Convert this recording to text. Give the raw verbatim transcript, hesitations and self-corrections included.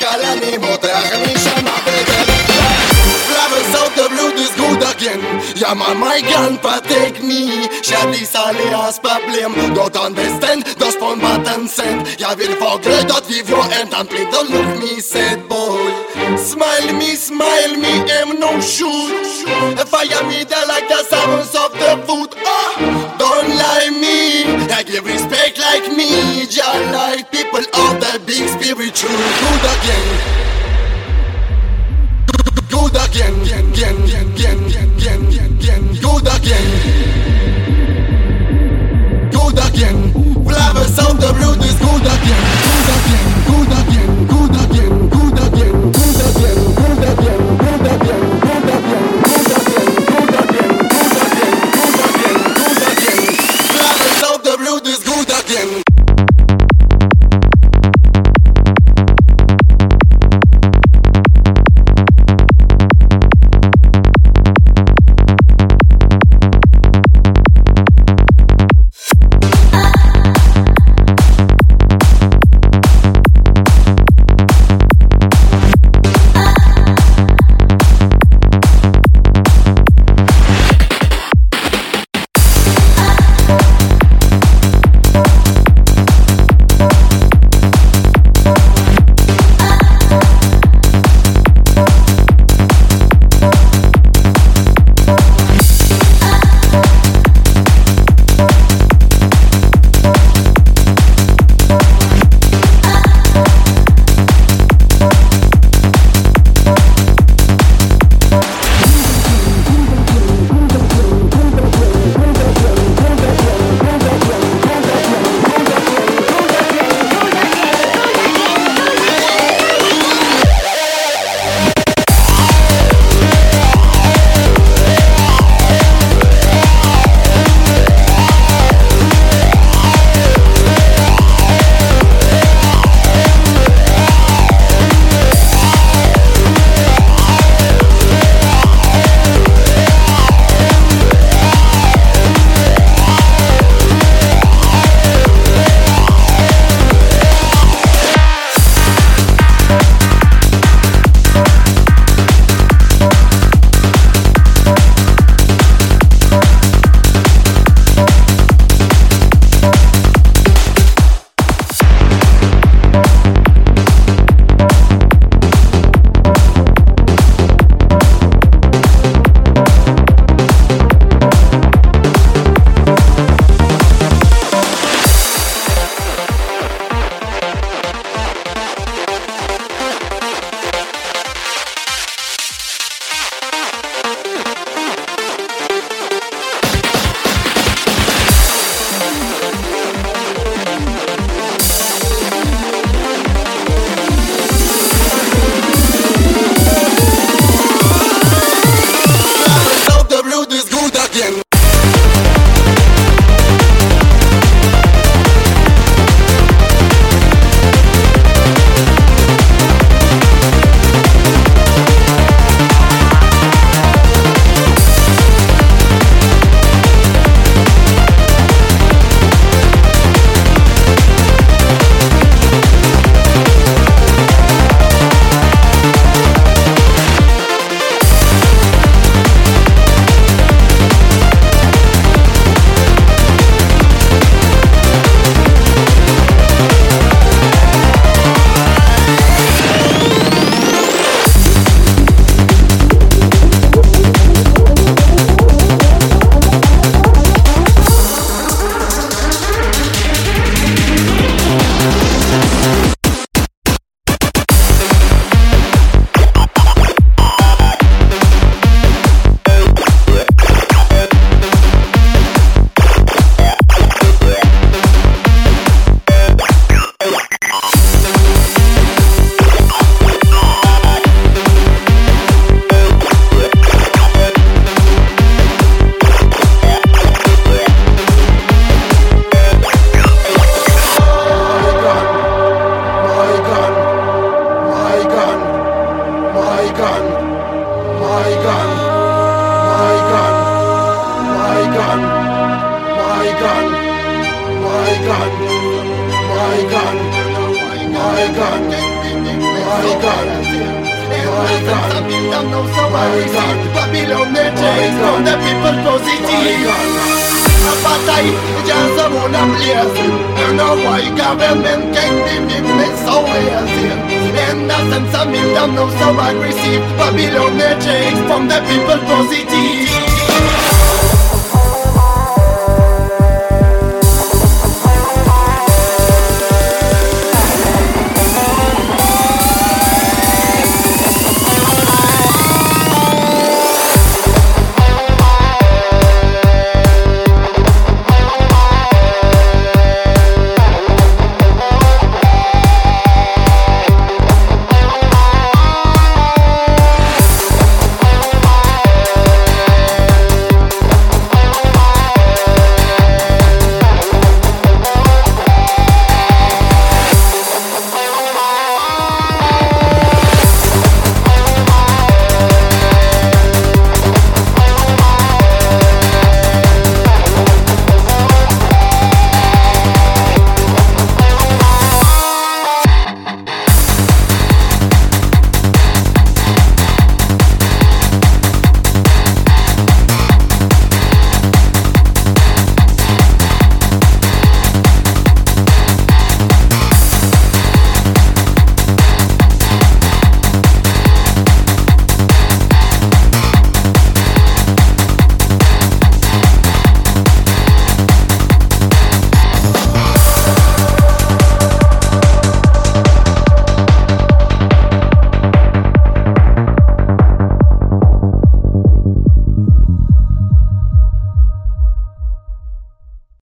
Kalani motrach mi shama bedel Flavors out the blood is good again Ja man, my grandpa take me Shadi sali has problem Don't understand, the spawn button send Ja vill forget att vi var en and please don't look me said boy Smile me, smile me, am no shoot Fire me there like the sounds of the food ah, don't lie me I give respect like me Just like people of the big spiritual Good again Good again, again, again, again, again, again, good again Good again Flavors of the blood is good again Good again, good again, good again, good again, good again, good again, good again, good again, good again, good again, good again, good again, good again Flavors of the blood is good again them know so I receive Babylon they change from the people positive. A bataille, just a moon of blazing. You know why government can't be me so easy. In the sense of me them know so I receive Babylon they change from the people positive.